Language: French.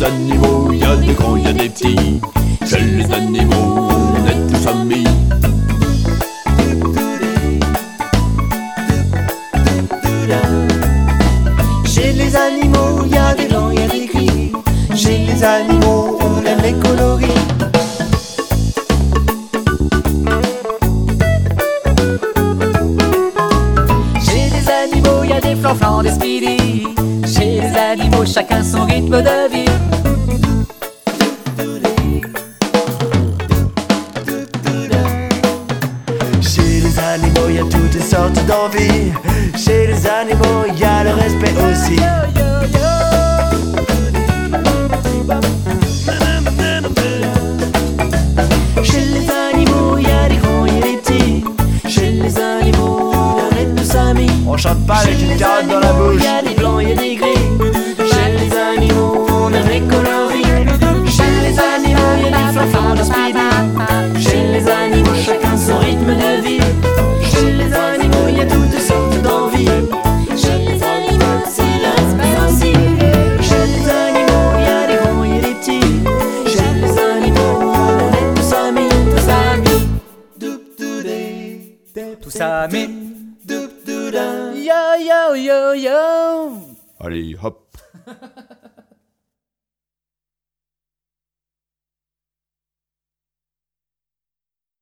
animaux, y a des grands, y a des petits. Chez les animaux, on est tous amis. Chez les animaux, y a des blancs, y a des gris. Chez les animaux, on aime les coloris. Chez les animaux, y a des flanflans, des speedy. Chez les animaux, chacun son rythme de vie. Chez les animaux, y a toutes sortes d'envies. Chez les animaux, y a le respect aussi. Chez les animaux, y a des grands, y a des petits. Chez les animaux, on est tous amis. On chante pas avec une carotte dans la bouche. Y a des blancs, y a des gris. Chez les animaux, on aime les coloris. Chez les animaux, y a des flanflans de speedy. Chez les animaux, chacun son rythme de vie. Chez les animaux, y a toutes sortes d'envies. Chez les animaux, c'est le respect aussi. Chez les animaux, y a des grands, y a des petits. Chez les animaux, on est tous amis, tous amis. Tous amis. Doop-doo-da. Yo yo yo yo. Allez, hop.